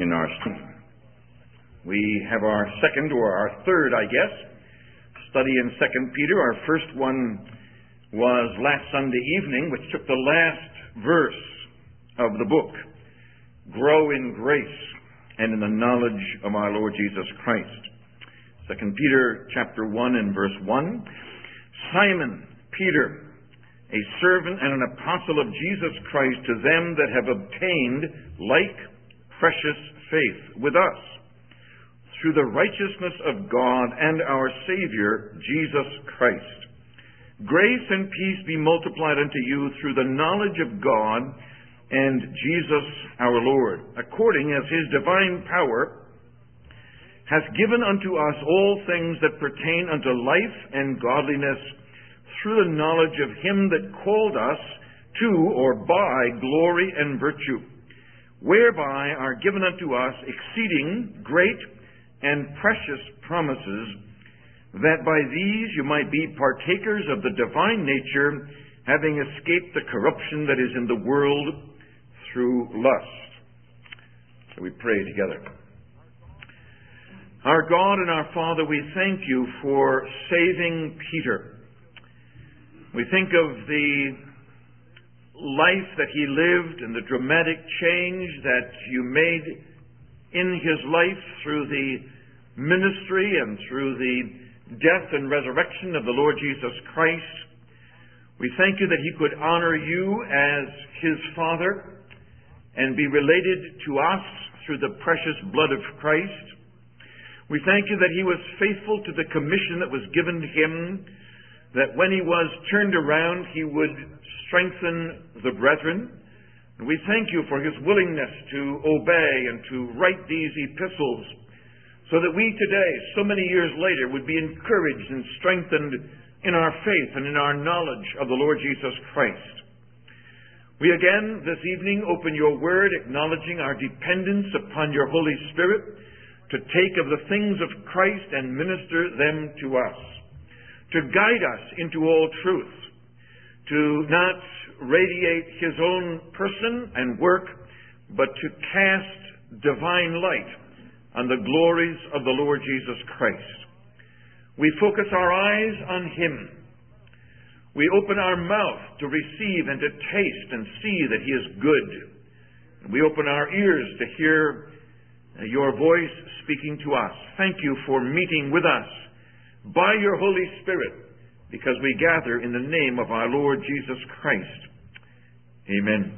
in our study. We have our second, or our third, study in 2 Peter. Our first one was last Sunday evening, which took the last verse of the book. Grow in grace and in the knowledge of our Lord Jesus Christ. 2 Peter chapter 1 and verse 1. Simon Peter, a servant and an apostle of Jesus Christ, to them that have obtained like precious faith with us, through the righteousness of God and our Savior, Jesus Christ. Grace and peace be multiplied unto you through the knowledge of God and Jesus our Lord, according as his divine power hath given unto us all things that pertain unto life and godliness, through the knowledge of him that called us to, or by, glory and virtue, whereby are given unto us exceeding great and precious promises, that by these you might be partakers of the divine nature, having escaped the corruption that is in the world through lust. So we pray together. Our God and our Father, we thank you for saving Peter. We think of the life that he lived and the dramatic change that you made in his life through the ministry and through the death and resurrection of the Lord Jesus Christ. We thank you that he could honor you as his Father and be related to us through the precious blood of Christ. We thank you that he was faithful to the commission that was given to him, that when he was turned around, he would strengthen the brethren. And we thank you for his willingness to obey and to write these epistles, so that we today, so many years later, would be encouraged and strengthened in our faith and in our knowledge of the Lord Jesus Christ. We again, this evening, open your word, acknowledging our dependence upon your Holy Spirit to take of the things of Christ and minister them to us, to guide us into all truth, to not radiate his own person and work, but to cast divine light on the glories of the Lord Jesus Christ. We focus our eyes on him. We open our mouth to receive and to taste and see that he is good. And we open our ears to hear your voice speaking to us. Thank you for meeting with us by your Holy Spirit, because we gather in the name of our Lord Jesus Christ. Amen.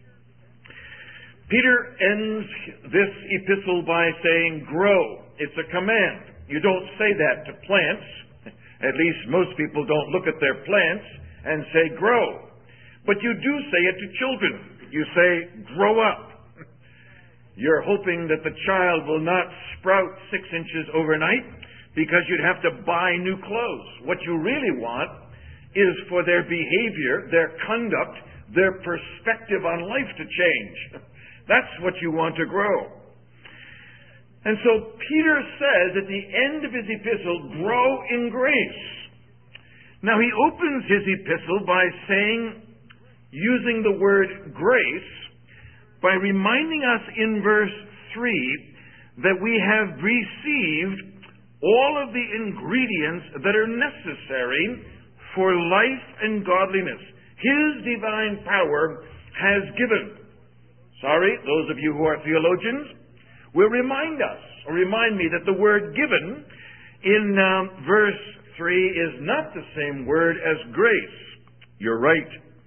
Peter ends this epistle by saying, grow. It's a command. You don't say that to plants. At least most people don't look at their plants and say, grow. But you do say it to children. You say, grow up. You're hoping that the child will not sprout 6 inches overnight because you'd have to buy new clothes. What you really want is for their behavior, their conduct, their perspective on life to change. That's what you want to grow. And so Peter says at the end of his epistle, grow in grace. Now he opens his epistle by saying, using the word grace, by reminding us in verse 3 that we have received all of the ingredients that are necessary for life and godliness. His divine power has given. Sorry, those of you who are theologians, will remind me that the word given in verse 3 is not the same word as grace. You're right.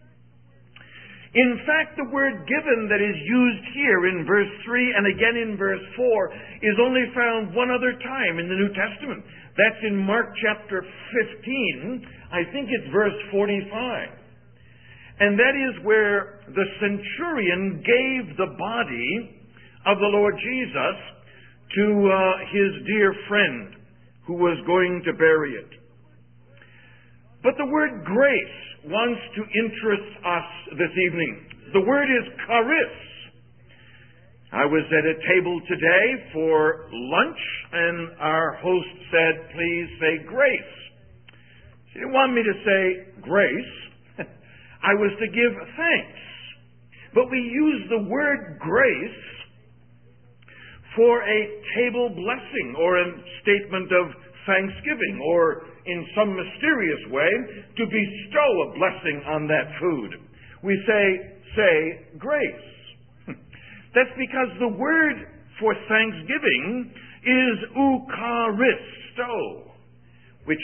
In fact, the word given that is used here in verse 3 and again in verse 4 is only found one other time in the New Testament. That's in Mark chapter 15. I think it's verse 45. And that is where the centurion gave the body of the Lord Jesus to his dear friend who was going to bury it. But the word grace wants to interest us this evening. The word is charis. I was at a table today for lunch, and our host said, please say grace. She didn't want me to say grace. I was to give thanks. But we use the word grace for a table blessing or a statement of thanksgiving, or in some mysterious way to bestow a blessing on that food. We say grace. That's because the word for thanksgiving is Eucharisto, which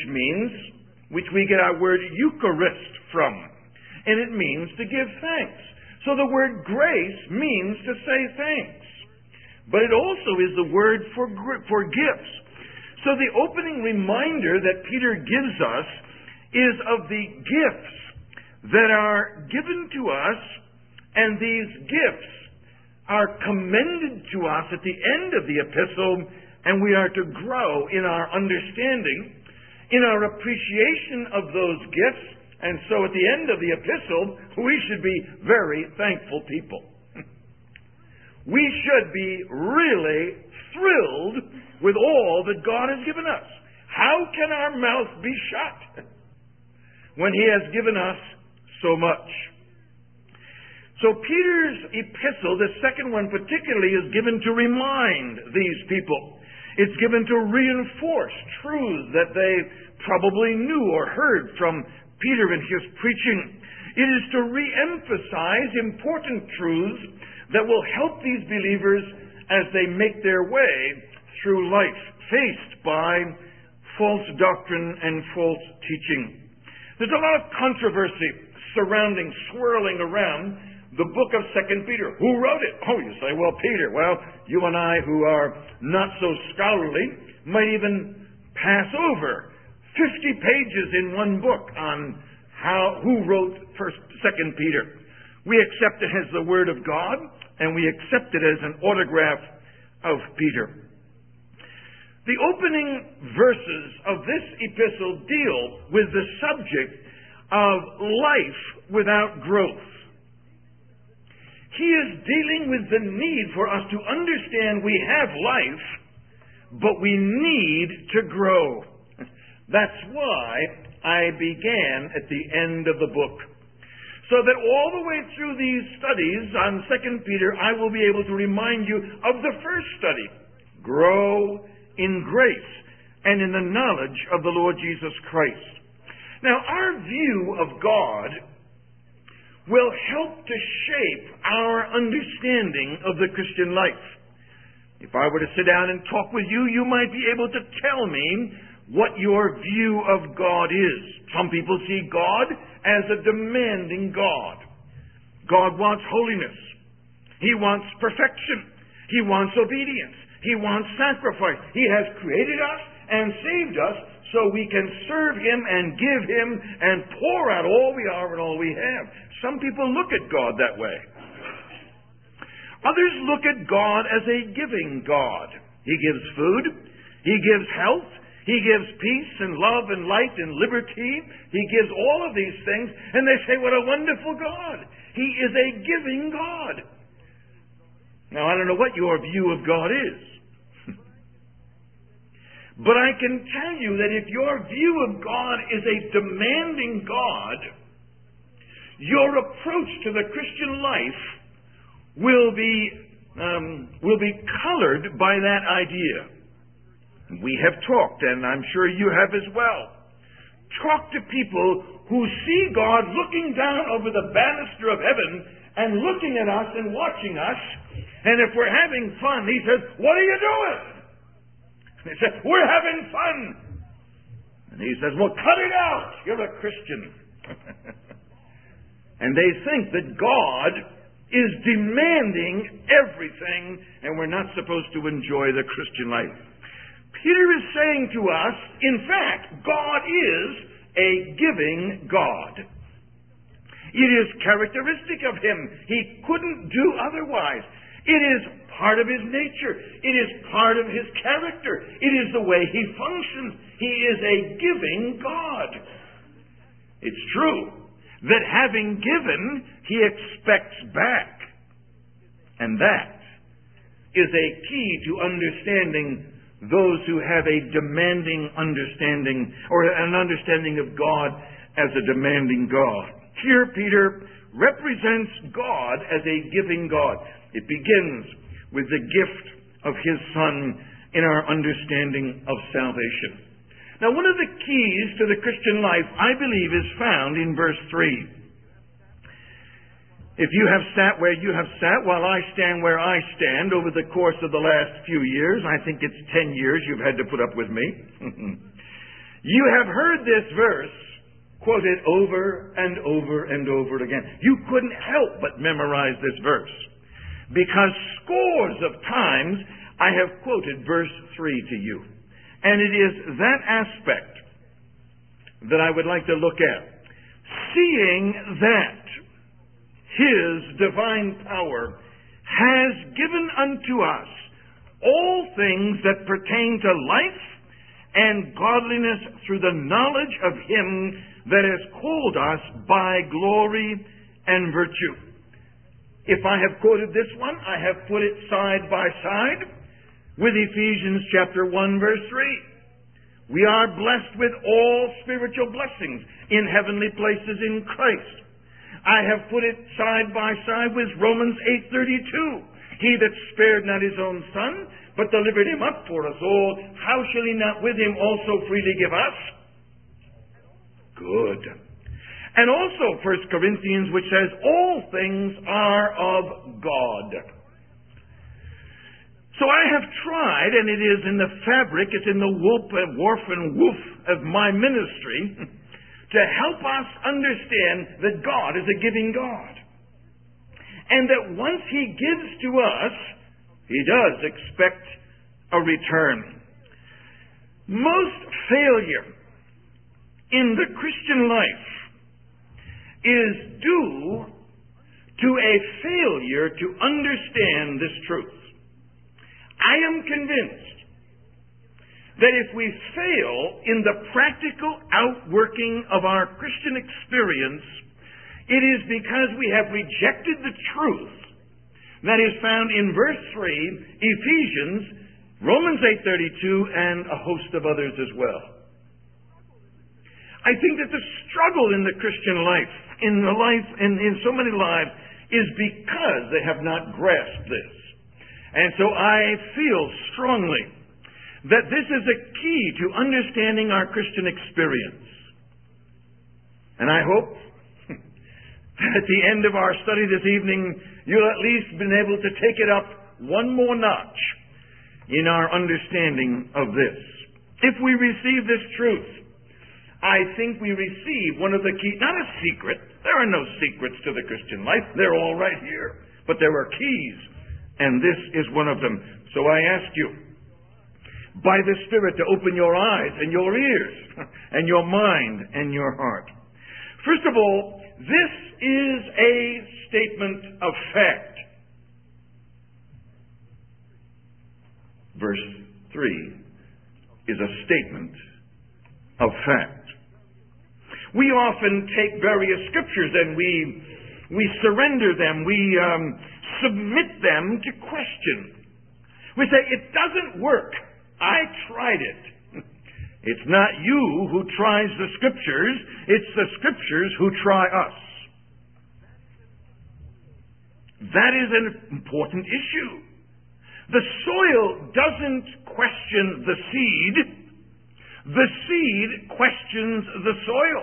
we get our word Eucharist from, and it means to give thanks. So the word grace means to say thanks, but it also is the word for gifts. So the opening reminder that Peter gives us is of the gifts that are given to us, and these gifts are commended to us at the end of the epistle, and we are to grow in our understanding, in our appreciation of those gifts, and so at the end of the epistle, we should be very thankful people. We should be really thrilled with all that God has given us. How can our mouth be shut when He has given us so much? So Peter's epistle, the second one particularly, is given to remind these people. It's given to reinforce truths that they probably knew or heard from Peter in his preaching. It is to re-emphasize important truths that will help these believers as they make their way through life, faced by false doctrine and false teaching. There's a lot of controversy swirling around the book of 2 Peter. Who wrote it? Oh, you say, well, Peter. Well, you and I, who are not so scholarly, might even pass over 50 pages in one book on who wrote 2 Peter. We accept it as the Word of God, and we accept it as an autograph of Peter. The opening verses of this epistle deal with the subject of life without growth. He is dealing with the need for us to understand we have life, but we need to grow. That's why I began at the end of the book. So that all the way through these studies on 2 Peter, I will be able to remind you of the first study. Grow in grace and in the knowledge of the Lord Jesus Christ. Now, our view of God will help to shape our understanding of the Christian life. If I were to sit down and talk with you, you might be able to tell me what your view of God is. Some people see God as a demanding God. God wants holiness. He wants perfection. He wants obedience. He wants sacrifice. He has created us and saved us so we can serve Him and give Him and pour out all we are and all we have. Some people look at God that way. Others look at God as a giving God. He gives food. He gives health. He gives peace and love and light and liberty. He gives all of these things, and they say, what a wonderful God. He is a giving God. Now, I don't know what your view of God is. But I can tell you that if your view of God is a demanding God, your approach to the Christian life will be colored by that idea. We have talked, and I'm sure you have as well, talked to people who see God looking down over the banister of heaven and looking at us and watching us, and if we're having fun, He says, what are you doing? And they say, we're having fun. And He says, well, cut it out. You're a Christian. And they think that God is demanding everything, and we're not supposed to enjoy the Christian life. Peter is saying to us, in fact, God is a giving God. It is characteristic of Him. He couldn't do otherwise. It is part of His nature. It is part of His character. It is the way He functions. He is a giving God. It's true that having given, He expects back. And that is a key to understanding those who have a demanding understanding, or an understanding of God as a demanding God. Here, Peter represents God as a giving God. It begins with the gift of His Son in our understanding of salvation. Now, one of the keys to the Christian life, I believe, is found in verse 3. If you have sat where you have sat, while I stand where I stand, over the course of the last few years, I think it's 10 years you've had to put up with me, you have heard this verse quoted over and over and over again. You couldn't help but memorize this verse, because scores of times I have quoted verse 3 to you. And it is that aspect that I would like to look at. Seeing that His divine power has given unto us all things that pertain to life and godliness through the knowledge of Him that has called us by glory and virtue. If I have quoted this one, I have put it side by side with Ephesians chapter 1, verse 3. We are blessed with all spiritual blessings in heavenly places in Christ. I have put it side by side with Romans 8:32. He that spared not His own Son, but delivered Him up for us all, how shall He not with Him also freely give us? Good. And also 1 Corinthians, which says, all things are of God. So I have tried, and it is in the fabric, it's in the warp and woof of my ministry, to help us understand that God is a giving God. And that once He gives to us, He does expect a return. Most failure in the Christian life is due to a failure to understand this truth. I am convinced that if we fail in the practical outworking of our Christian experience, it is because we have rejected the truth that is found in verse 3, Ephesians, Romans 8:32, and a host of others as well. I think that the struggle in the Christian life, in so many lives, is because they have not grasped this. And so I feel strongly that this is a key to understanding our Christian experience. And I hope that at the end of our study this evening, you'll at least been able to take it up one more notch in our understanding of this. If we receive this truth, I think we receive one of the key, not a secret. There are no secrets to the Christian life. They're all right here. But there are keys. And this is one of them. So I ask you, by the Spirit, to open your eyes and your ears and your mind and your heart. First of all, this is a statement of fact. Verse 3 is a statement of fact. We often take various scriptures and we surrender them. We submit them to question. We say, it doesn't work. I tried it. It's not you who tries the Scriptures. It's the Scriptures who try us. That is an important issue. The soil doesn't question the seed. The seed questions the soil.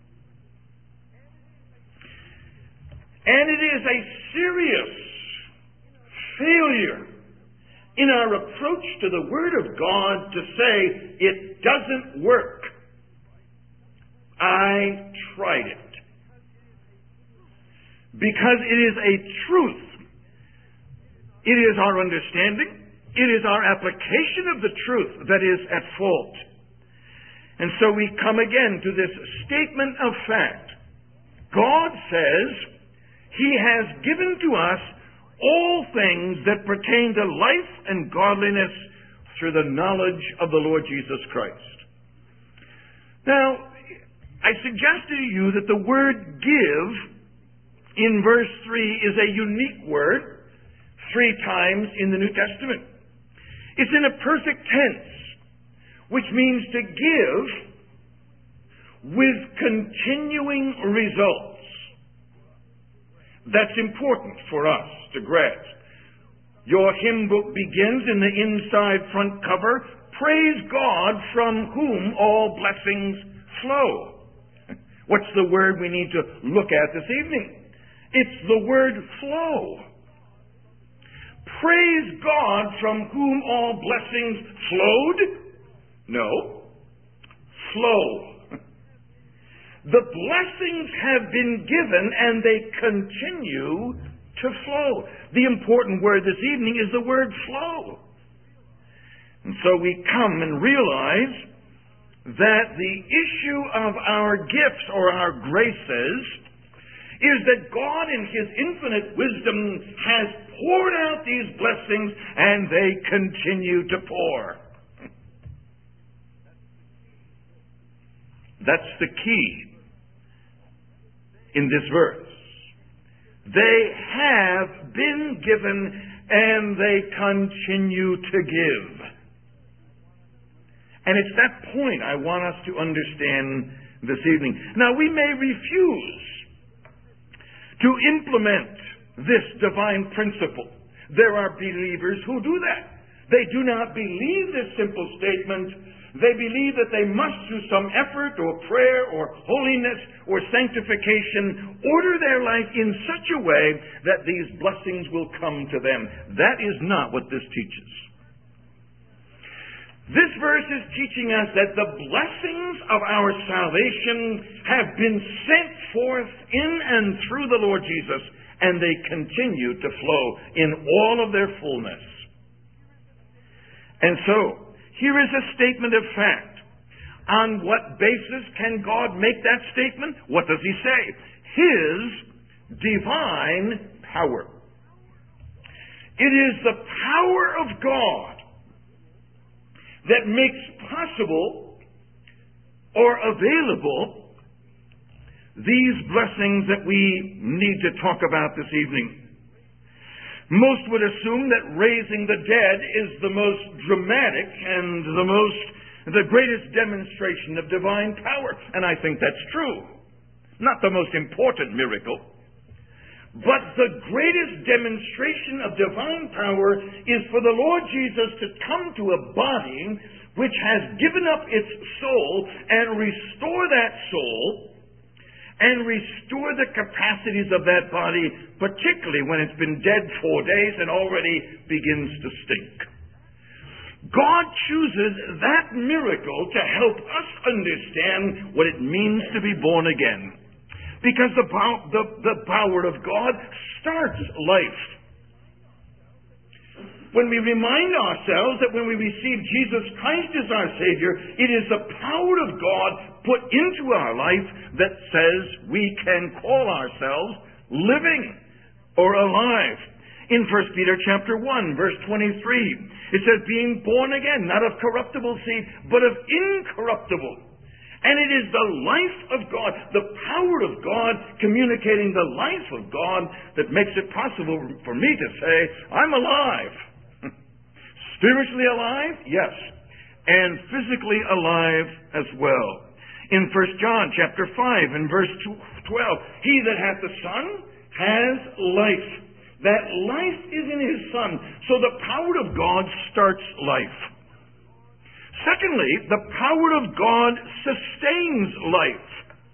And it is a serious failure in our approach to the Word of God to say, it doesn't work. I tried it. Because it is a truth. It is our understanding. It is our application of the truth that is at fault. And so we come again to this statement of fact. God says He has given to us all things that pertain to life and godliness through the knowledge of the Lord Jesus Christ. Now, I suggest to you that the word give in verse 3 is a unique word 3 times in the New Testament. It's in a perfect tense, which means to give with continuing results. That's important for us to grasp. Your hymn book begins in the inside front cover, "Praise God from whom all blessings flow." What's the word we need to look at this evening? It's the word flow. Praise God from whom all blessings flowed? No. Flow. The blessings have been given and they continue to flow. The important word this evening is the word flow. And so we come and realize that the issue of our gifts or our graces is that God in His infinite wisdom has poured out these blessings and they continue to pour. That's the key in this verse. They have been given and they continue to give. And it's that point I want us to understand this evening. Now, we may refuse to implement this divine principle. There are believers who do that. They do not believe this simple statement. They believe that they must, through some effort or prayer or holiness or sanctification, order their life in such a way that these blessings will come to them. That is not what this teaches. This verse is teaching us that the blessings of our salvation have been sent forth in and through the Lord Jesus, and they continue to flow in all of their fullness. And so, here is a statement of fact. On what basis can God make that statement? What does He say? His divine power. It is the power of God that makes possible or available these blessings that we need to talk about this evening. Most would assume that raising the dead is the most dramatic and the greatest demonstration of divine power. And I think that's true. Not the most important miracle. But the greatest demonstration of divine power is for the Lord Jesus to come to a body which has given up its soul and restore that soul and restore the capacities of that body, particularly when it's been dead 4 days and already begins to stink. God chooses that miracle to help us understand what it means to be born again. Because the power of God starts life. When we remind ourselves that when we receive Jesus Christ as our Savior, it is the power of God put into our life that says we can call ourselves living or alive. In 1 Peter chapter 1, verse 23, it says, being born again, not of corruptible seed, but of incorruptible. And it is the life of God, the power of God, communicating the life of God that makes it possible for me to say, I'm alive. Spiritually alive? Yes. And physically alive as well. In 1 John chapter 5 and verse 12, he that hath the Son has life. That life is in His Son. So the power of God starts life. Secondly, the power of God sustains life.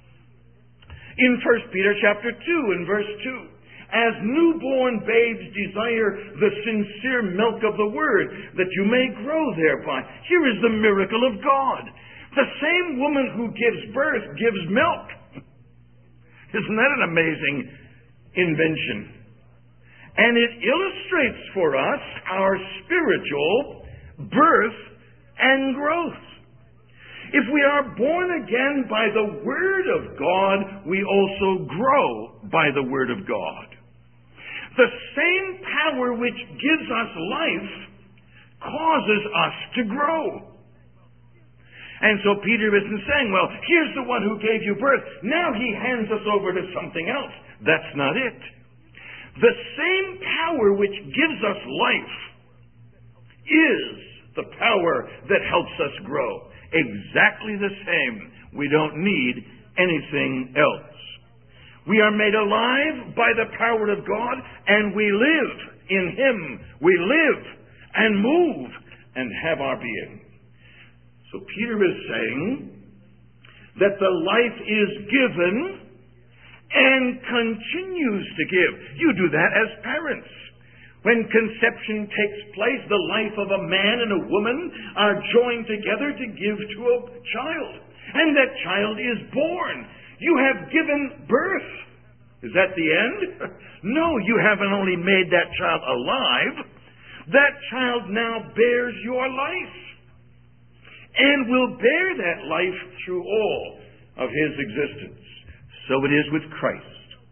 In 1 Peter chapter 2 and verse 2, as newborn babes desire the sincere milk of the Word, that you may grow thereby. Here is the miracle of God. The same woman who gives birth gives milk. Isn't that an amazing invention? And it illustrates for us our spiritual birth and growth. If we are born again by the Word of God, we also grow by the Word of God. The same power which gives us life causes us to grow. And so Peter isn't saying, well, here's the one who gave you birth. Now he hands us over to something else. That's not it. The same power which gives us life is the power that helps us grow. Exactly the same. We don't need anything else. We are made alive by the power of God, and we live In Him we live and move and have our being. So Peter is saying that the life is given and continues to give. You do that as parents. When conception takes place, the life of a man and a woman are joined together to give to a child. And that child is born. You have given birth. Is that the end? No, you haven't only made that child alive. That child now bears your life and will bear that life through all of his existence. So it is with Christ.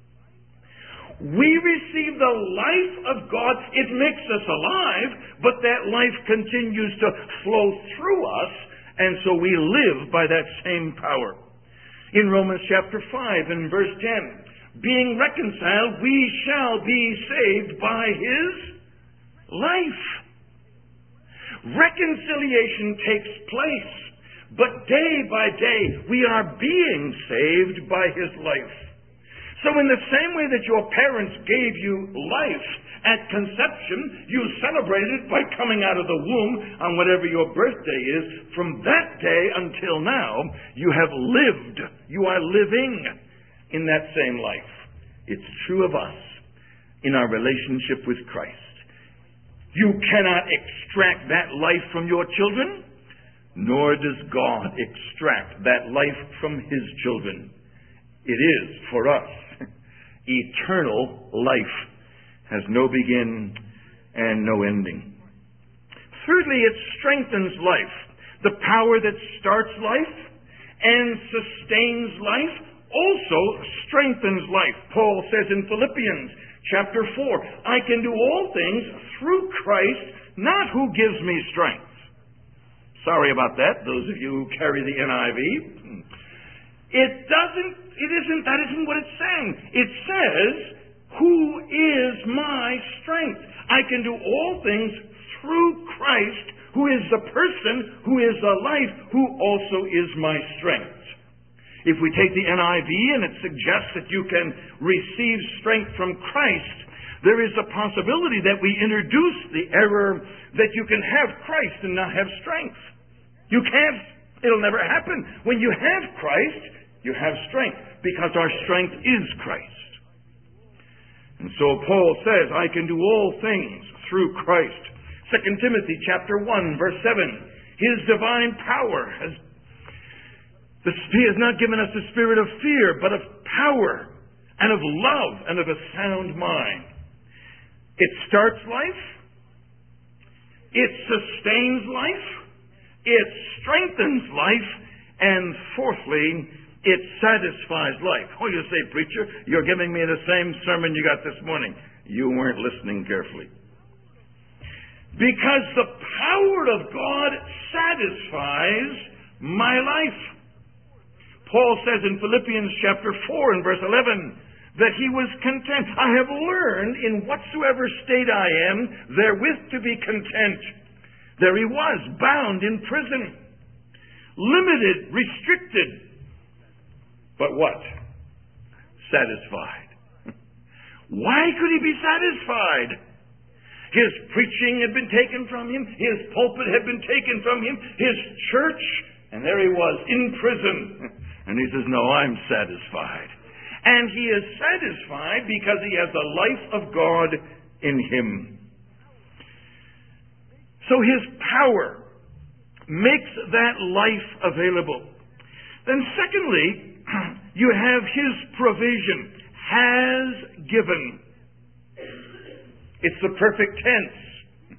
We receive the life of God. It makes us alive, but that life continues to flow through us, and so we live by that same power. In Romans chapter 5 and verse 10, being reconciled, we shall be saved by His life. Reconciliation takes place, but day by day we are being saved by His life. So in the same way that your parents gave you life at conception, you celebrated by coming out of the womb on whatever your birthday is. From that day until now, you have lived. You are living in that same life. It's true of us in our relationship with Christ. You cannot extract that life from your children, nor does God extract that life from His children. It is, for us, eternal life. Has no beginning and no ending. Thirdly, it strengthens life. The power that starts life and sustains life also strengthens life. Paul says in Philippians chapter 4, I can do all things through Christ, not who gives me strength. Sorry about that, those of you who carry the NIV. That isn't what it's saying. It says, who is my strength? I can do all things through Christ, who is the person, who is the life, who also is my strength. If we take the NIV and it suggests that you can receive strength from Christ, there is a possibility that we introduce the error that you can have Christ and not have strength. You can't. It'll never happen. When you have Christ, you have strength, because our strength is Christ. And so Paul says, I can do all things through Christ. 2 Timothy chapter 1, verse 7. His divine power He has not given us a spirit of fear, but of power and of love and of a sound mind. It starts life. It sustains life. It strengthens life. And fourthly, it satisfies life. Oh, you say, preacher, you're giving me the same sermon you got this morning. You weren't listening carefully. Because the power of God satisfies my life. Paul says in Philippians chapter 4 and verse 11 that he was content. I have learned in whatsoever state I am therewith to be content. There he was, bound in prison, limited, restricted. But what? Satisfied. Why could he be satisfied? His preaching had been taken from him. His pulpit had been taken from him. His church. And there he was in prison. And he says, no, I'm satisfied. And he is satisfied because he has the life of God in him. So his power makes that life available. Then secondly, you have his provision, has given. It's the perfect tense.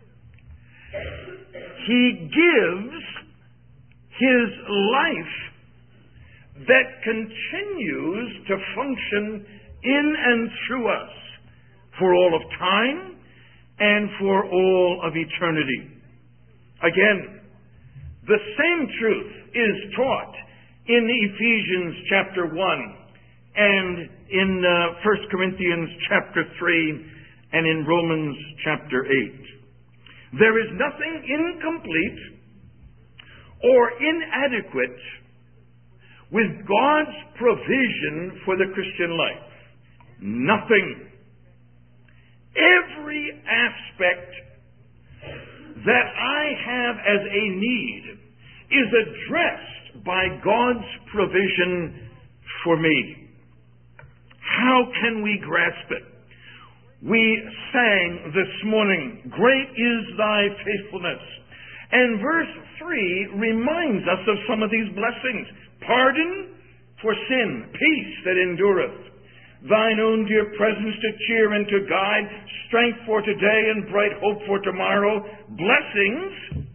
He gives his life that continues to function in and through us for all of time and for all of eternity. Again, the same truth is taught in Ephesians chapter 1 and in 1 Corinthians chapter 3 and in Romans chapter 8. There is nothing incomplete or inadequate with God's provision for the Christian life. Nothing. Every aspect that I have as a need is addressed by God's provision for me. How can we grasp it? We sang this morning, "Great is thy faithfulness." And verse 3 reminds us of some of these blessings. Pardon for sin, peace that endureth, thine own dear presence to cheer and to guide, strength for today and bright hope for tomorrow, blessings,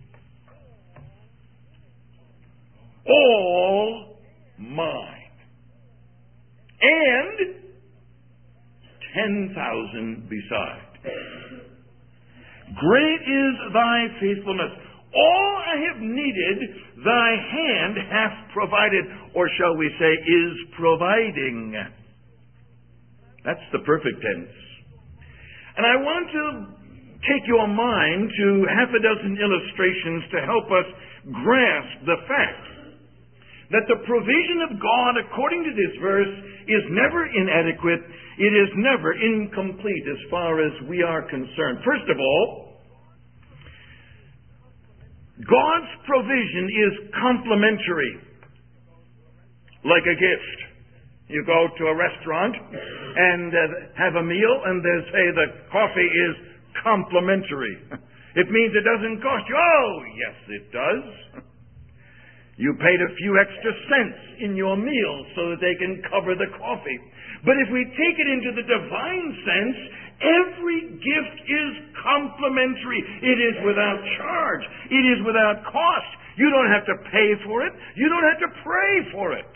all mine, and 10,000 beside. Great is thy faithfulness. All I have needed, thy hand hath provided, or shall we say, is providing. That's the perfect tense. And I want to take your mind to half a dozen illustrations to help us grasp the fact that the provision of God, according to this verse, is never inadequate. It is never incomplete as far as we are concerned. First of all, God's provision is complementary, like a gift. You go to a restaurant and have a meal, and they say the coffee is complimentary. It means it doesn't cost you. Oh, yes, it does. You paid a few extra cents in your meal so that they can cover the coffee. But if we take it into the divine sense, every gift is complimentary. It is without charge. It is without cost. You don't have to pay for it. You don't have to pray for it.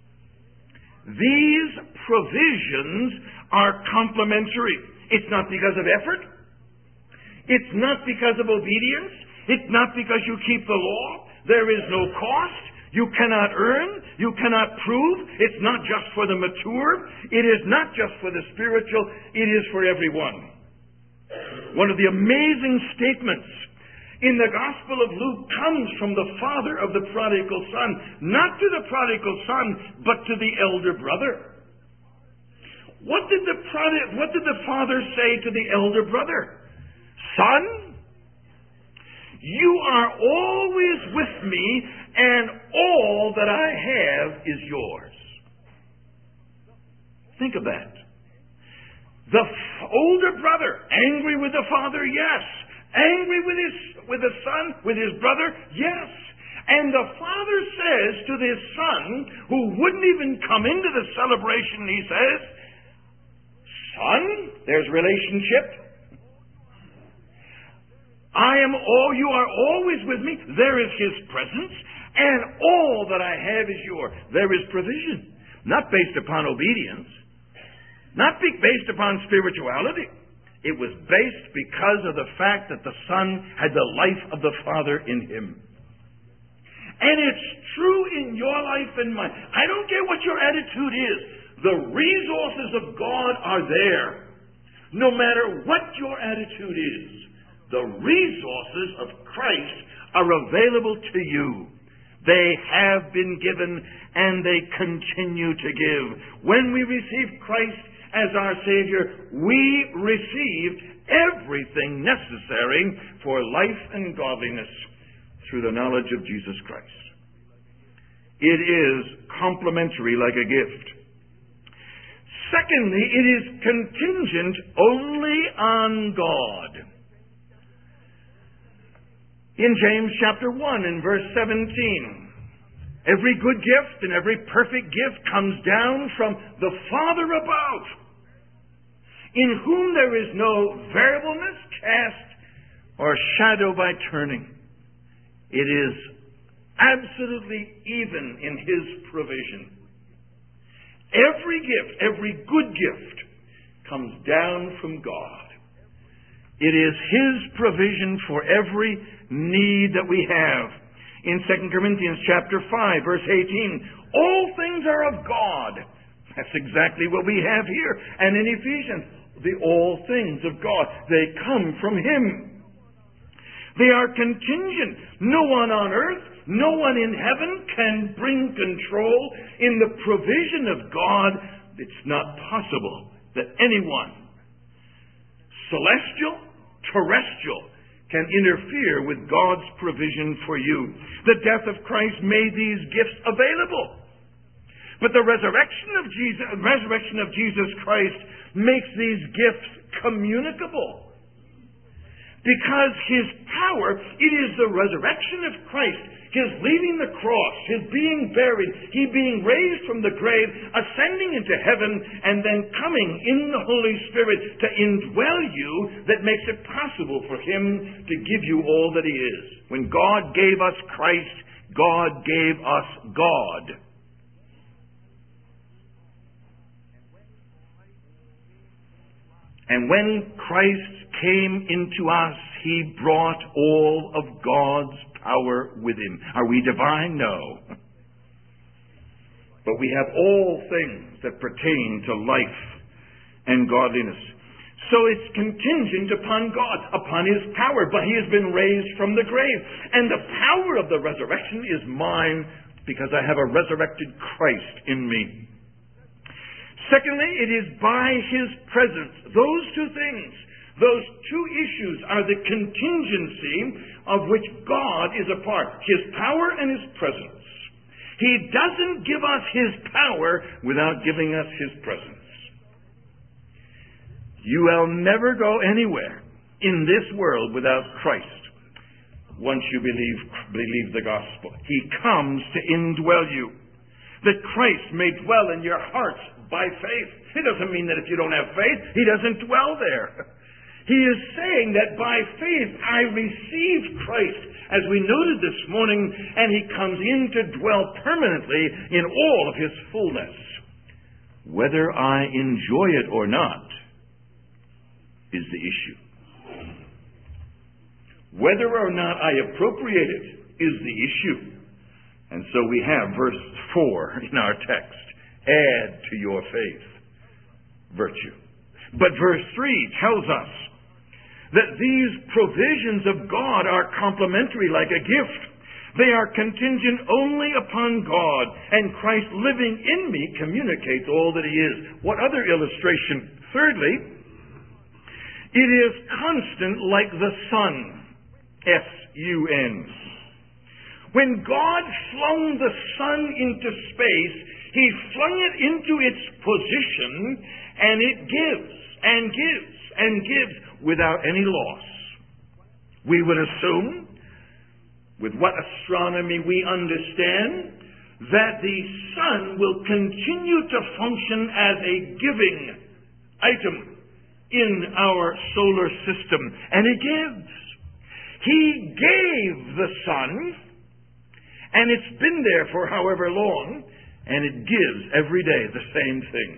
These provisions are complementary. It's not because of effort. It's not because of obedience. It's not because you keep the law. There is no cost. You cannot earn. You cannot prove. It's not just for the mature. It is not just for the spiritual. It is for everyone. One of the amazing statements in the Gospel of Luke comes from the father of the prodigal son. Not to the prodigal son, but to the elder brother. What did the father say to the elder brother? Son, you are always with me, and all that I have is yours. Think of that. The older brother, angry with the father, yes. Angry with the son, with his brother, yes. And the father says to this son, who wouldn't even come into the celebration, he says, son, there's relationship. You are always with me. There is his presence, and all that I have is yours. There is provision, not based upon obedience, not based upon spirituality. It was based because of the fact that the Son had the life of the Father in him. And it's true in your life and mine. I don't care what your attitude is. The resources of God are there. No matter what your attitude is, the resources of Christ are available to you. They have been given and they continue to give. When we receive Christ as our Savior, we received everything necessary for life and godliness through the knowledge of Jesus Christ. It is complementary like a gift. Secondly, it is contingent only on God. In James chapter 1 and verse 17, every good gift and every perfect gift comes down from the Father above, in whom there is no variableness, cast, or shadow by turning. It is absolutely even in His provision. Every gift, every good gift, comes down from God. It is His provision for every need that we have. In 2 Corinthians chapter 5, verse 18, all things are of God. That's exactly what we have here. And in Ephesians, the all things of God, they come from Him. They are contingent. No one on earth, no one in heaven can bring control. In the provision of God, it's not possible that anyone celestial, terrestrial, can interfere with God's provision for you. The death of Christ made these gifts available. But the resurrection of Jesus Christ makes these gifts communicable. Because his power, it is the resurrection of Christ, his leaving the cross, his being buried, he being raised from the grave, ascending into heaven, and then coming in the Holy Spirit to indwell you, that makes it possible for him to give you all that he is. When God gave us Christ, God gave us God. And when Christ came into us, he brought all of God's power with him. Are we divine? No. But we have all things that pertain to life and godliness. So it's contingent upon God, upon his power. But he has been raised from the grave. And the power of the resurrection is mine because I have a resurrected Christ in me. Secondly, it is by his presence. Those two things, those two issues are the contingency of which God is a part. His power and his presence. He doesn't give us his power without giving us his presence. You will never go anywhere in this world without Christ once you believe the gospel. He comes to indwell you. That Christ may dwell in your hearts by faith. It doesn't mean that if you don't have faith, he doesn't dwell there. He is saying that by faith I received Christ, as we noted this morning, and he comes in to dwell permanently in all of his fullness. Whether I enjoy it or not is the issue. Whether or not I appropriate it is the issue. And so we have verse 4 in our text. Add to your faith virtue. But verse 3 tells us that these provisions of God are complementary like a gift. They are contingent only upon God, and Christ living in me communicates all that he is. What other illustration? Thirdly, it is constant like the sun. S-U-N. When God flung the sun into space, he flung it into its position, and it gives and gives and gives without any loss. We would assume, with what astronomy we understand, that the sun will continue to function as a giving item in our solar system. And it gives. He gave the sun, and it's been there for however long, and it gives every day the same thing.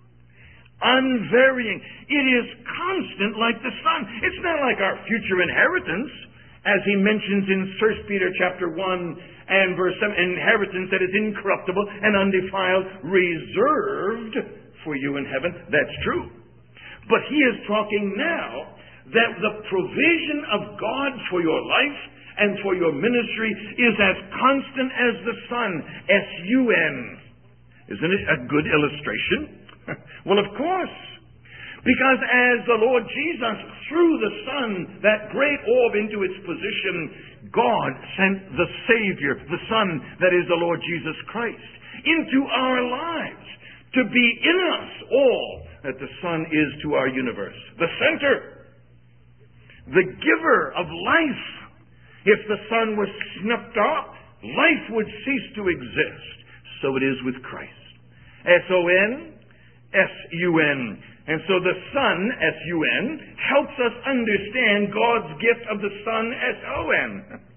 Unvarying. It is constant like the sun. It's not like our future inheritance, as he mentions in 1 Peter chapter 1 and verse 7, inheritance that is incorruptible and undefiled, reserved for you in heaven. That's true. But he is talking now that the provision of God for your life and for your ministry is as constant as the sun. S-U-N. Isn't it a good illustration? Well, of course. Because as the Lord Jesus threw the sun, that great orb, into its position, God sent the Savior, the Son, that is the Lord Jesus Christ, into our lives to be in us all that the sun is to our universe. The center. The giver of life. If the sun was snuffed out, life would cease to exist. So it is with Christ. S-O-N, S-U-N. And so the Son, S-U-N, helps us understand God's gift of the Son, S-O-N.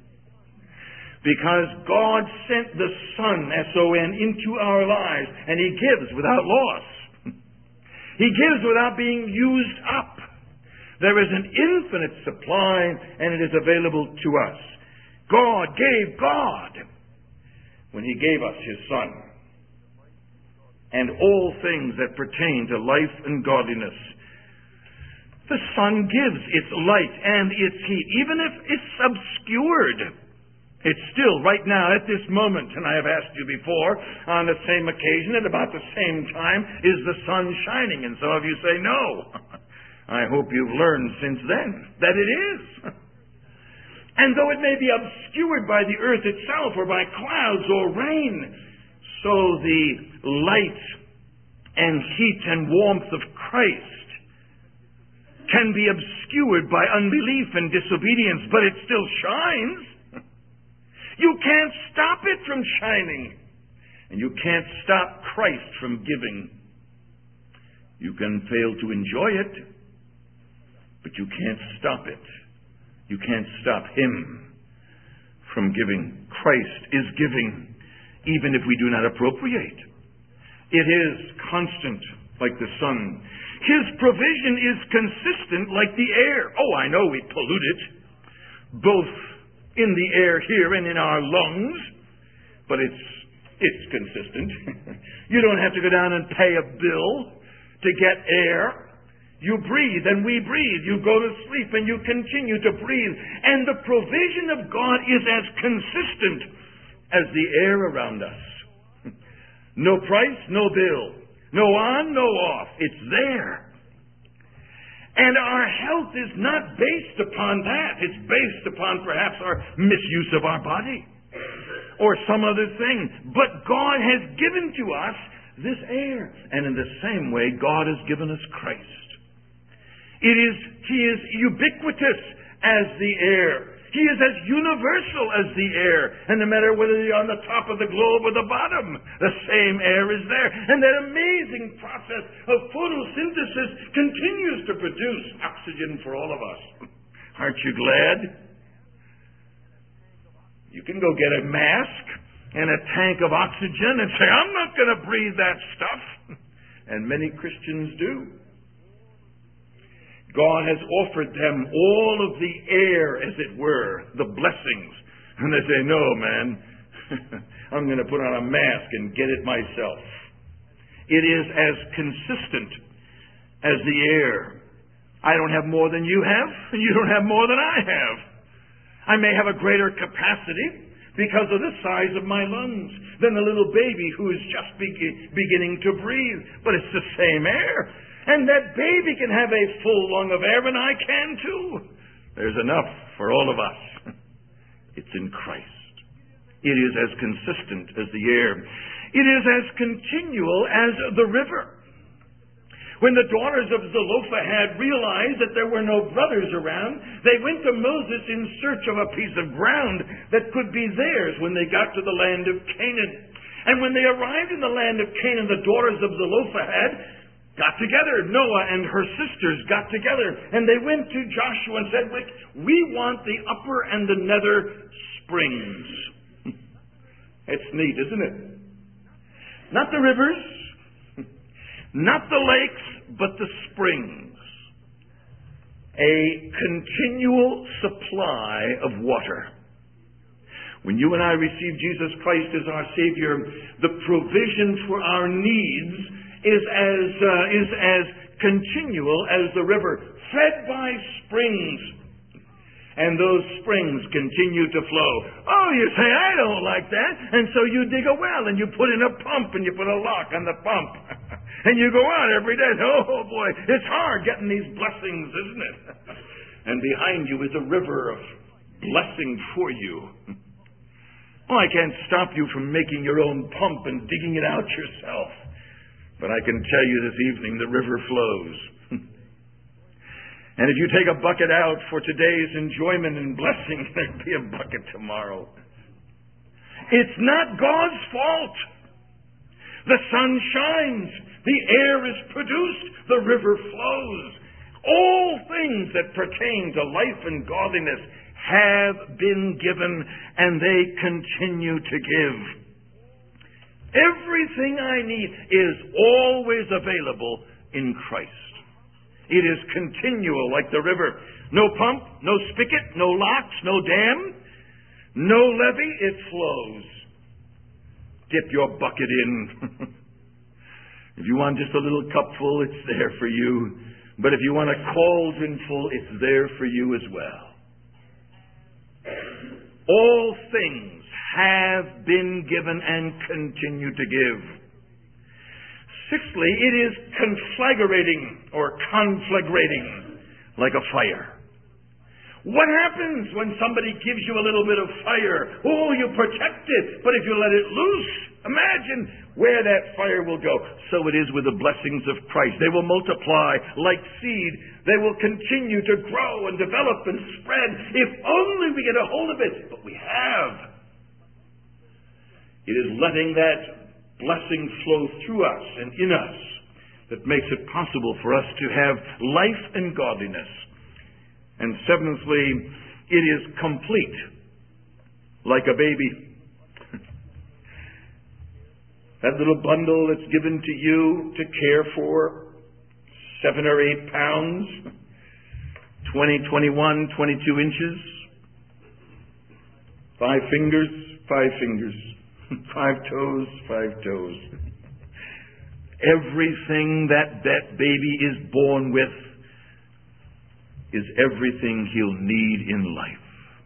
Because God sent the Son, S-O-N, into our lives, and he gives without loss. He gives without being used up. There is an infinite supply, and it is available to us. God gave God when he gave us his Son. And all things that pertain to life and godliness. The sun gives its light and its heat, even if it's obscured. It's still, right now, at this moment, and I have asked you before, on the same occasion, at about the same time, is the sun shining? And some of you say, no. I hope you've learned since then that it is. And though it may be obscured by the earth itself or by clouds or rain, so the light and heat and warmth of Christ can be obscured by unbelief and disobedience, but it still shines. You can't stop it from shining. And you can't stop Christ from giving. You can fail to enjoy it, but you can't stop it. You can't stop Him from giving. Christ is giving, even if we do not appropriate. It is constant, like the sun. His provision is consistent, like the air. Oh, I know we pollute it, both in the air here and in our lungs, but it's consistent. You don't have to go down and pay a bill to get air. You breathe and we breathe. You go to sleep and you continue to breathe. And the provision of God is as consistent as the air around us. No price, no bill. No on, no off. It's there. And our health is not based upon that. It's based upon perhaps our misuse of our body or some other thing. But God has given to us this air. And in the same way, God has given us Christ. He is ubiquitous as the air. He is as universal as the air. And no matter whether you're on the top of the globe or the bottom, the same air is there. And that amazing process of photosynthesis continues to produce oxygen for all of us. Aren't you glad? You can go get a mask and a tank of oxygen and say, I'm not going to breathe that stuff. And many Christians do. God has offered them all of the air, as it were, the blessings. And they say, no, man, I'm going to put on a mask and get it myself. It is as consistent as the air. I don't have more than you have, and you don't have more than I have. I may have a greater capacity because of the size of my lungs than the little baby who is just beginning to breathe. But it's the same air. And that baby can have a full lung of air, and I can too. There's enough for all of us. It's in Christ. It is as consistent as the air. It is as continual as the river. When the daughters of Zelophehad realized that there were no brothers around, they went to Moses in search of a piece of ground that could be theirs when they got to the land of Canaan. And when they arrived in the land of Canaan, the daughters of Zelophehad got together. Noah and her sisters got together, and they went to Joshua and said, we want the upper and the nether springs. It's neat, isn't it? Not the rivers, not the lakes, but the springs. A continual supply of water. When you and I receive Jesus Christ as our Savior, the provision for our needs is as continual as the river, fed by springs. And those springs continue to flow. Oh, you say, I don't like that. And so you dig a well and you put in a pump and you put a lock on the pump. And you go out every day. Oh boy, it's hard getting these blessings, isn't it? And behind you is a river of blessing for you. Well, I can't stop you from making your own pump and digging it out yourself. But I can tell you this evening, the river flows. And if you take a bucket out for today's enjoyment and blessing, there'll be a bucket tomorrow. It's not God's fault. The sun shines. The air is produced. The river flows. All things that pertain to life and godliness have been given, and they continue to give. Everything I need is always available in Christ. It is continual like the river. No pump, no spigot, no locks, no dam, no levee. It flows. Dip your bucket in. If you want just a little cup full, it's there for you. But if you want a cauldron full, it's there for you as well. All things have been given and continue to give. Sixthly, it is conflagrating or conflagrating. like a fire. What happens when somebody gives you a little bit of fire? Oh, you protect it. But if you let it loose, imagine where that fire will go. So it is with the blessings of Christ. They will multiply like seed. They will continue to grow and develop and spread if only we get a hold of it. But we have. It is letting that blessing flow through us and in us that makes it possible for us to have life and godliness. And seventhly, it is complete, like a baby. That little bundle that's given to you to care for, 7 or 8 pounds, 20, 21, 22 inches, 5 fingers, 5 fingers, 5 toes, 5 toes. Everything that baby is born with is everything he'll need in life.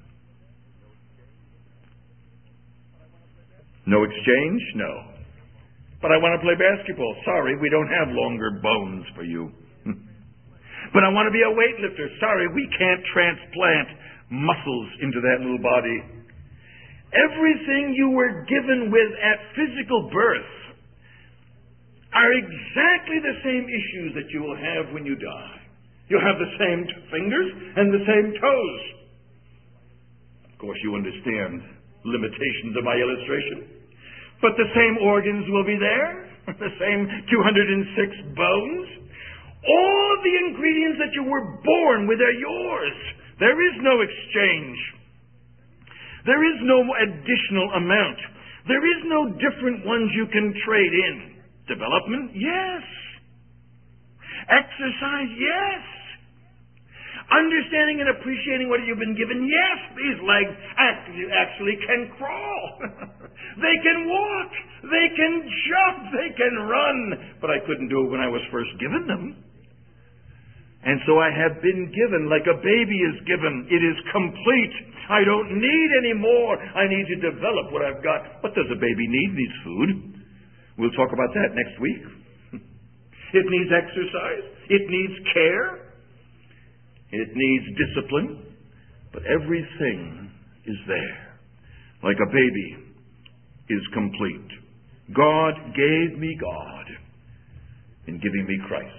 No exchange? No. But I want to play basketball. Sorry, we don't have longer bones for you. But I want to be a weightlifter. Sorry, we can't transplant muscles into that little body. Everything you were given with at physical birth are exactly the same issues that you will have when you die. You'll have the same fingers and the same toes. Of course, you understand limitations of my illustration. But the same organs will be there, the same 206 bones. All of the ingredients that you were born with are yours. There is no exchange. There is no additional amount. There is no different ones you can trade in. Development? Yes. Exercise? Yes. Understanding and appreciating what you've been given? Yes. These legs actually can crawl. They can walk. They can jump. They can run. But I couldn't do it when I was first given them. And so I have been given like a baby is given. It is complete. I don't need any more. I need to develop what I've got. What does a baby need? It needs food. We'll talk about that next week. It needs exercise. It needs care. It needs discipline. But everything is there. Like a baby is complete. God gave me God in giving me Christ.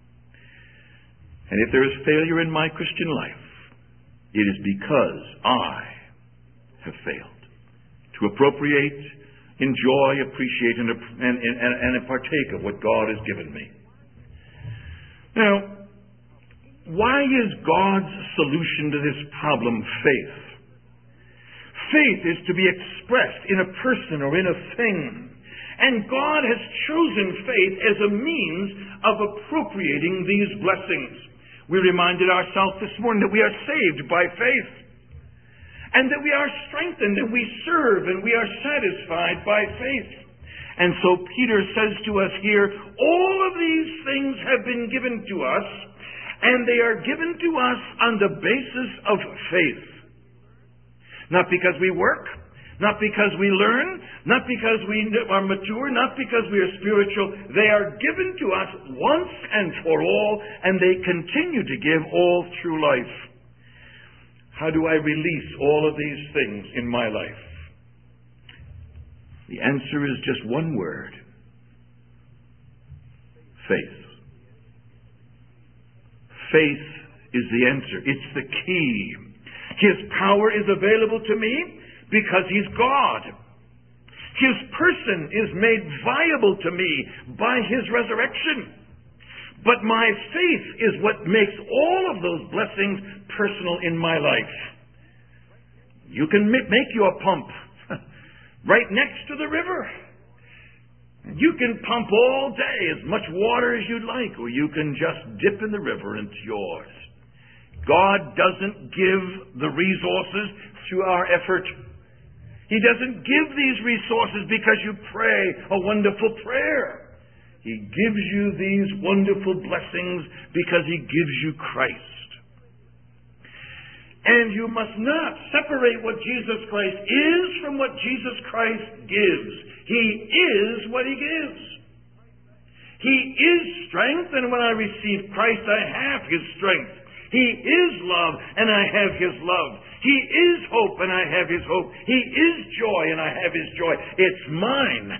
And if there is failure in my Christian life, it is because I have failed to appropriate, enjoy, appreciate, and partake of what God has given me. Now, why is God's solution to this problem faith? Faith is to be expressed in a person or in a thing. And God has chosen faith as a means of appropriating these blessings. We reminded ourselves this morning that we are saved by faith. And that we are strengthened and we serve and we are satisfied by faith. And so Peter says to us here, all of these things have been given to us, and they are given to us on the basis of faith. Not because we work, not because we learn, not because we are mature, not because we are spiritual. They are given to us once and for all, and they continue to give all through life. How do I release all of these things in my life? The answer is just one word. Faith. Faith is the answer. It's the key. His power is available to me because He's God. His person is made viable to me by His resurrection. But my faith is what makes all of those blessings personal in my life. You can make you a pump right next to the river. You can pump all day as much water as you'd like, or you can just dip in the river and it's yours. God doesn't give the resources through our effort. He doesn't give these resources because you pray a wonderful prayer. He gives you these wonderful blessings because He gives you Christ. And you must not separate what Jesus Christ is from what Jesus Christ gives. He is what He gives. He is strength, and when I receive Christ, I have His strength. He is love, and I have His love. He is hope, and I have His hope. He is joy, and I have His joy. It's mine.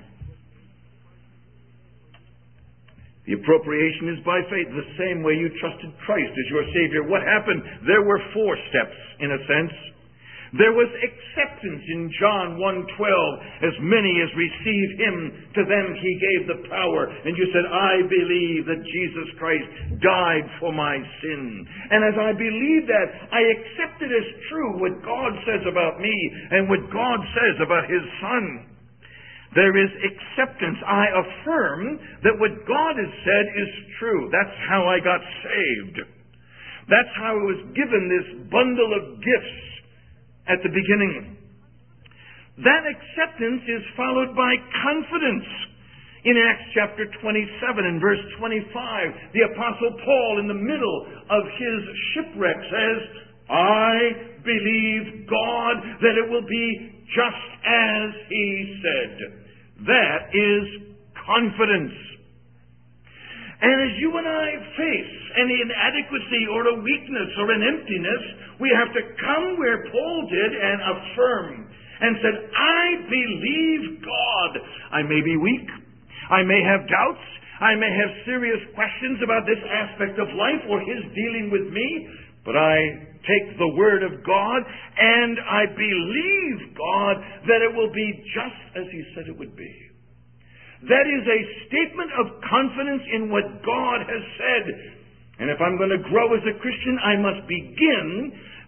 The appropriation is by faith, the same way you trusted Christ as your Savior. What happened? There were 4 steps, in a sense. There was acceptance in John 1:12. As many as receive Him, to them He gave the power. And you said, I believe that Jesus Christ died for my sin. And as I believe that, I accept it as true what God says about me and what God says about His Son. There is acceptance. I affirm that what God has said is true. That's how I got saved. That's how I was given this bundle of gifts at the beginning. That acceptance is followed by confidence. In Acts chapter 27 and verse 25, the Apostle Paul, in the middle of his shipwreck, says, I believe God that it will be just as He said. That is confidence. And as you and I face any inadequacy or a weakness or an emptiness, we have to come where Paul did and affirm and said, I believe God. I may be weak. I may have doubts. I may have serious questions about this aspect of life or His dealing with me, but I take the Word of God and I believe God that it will be just as He said it would be. That is a statement of confidence in what God has said. And if I'm going to grow as a Christian, I must begin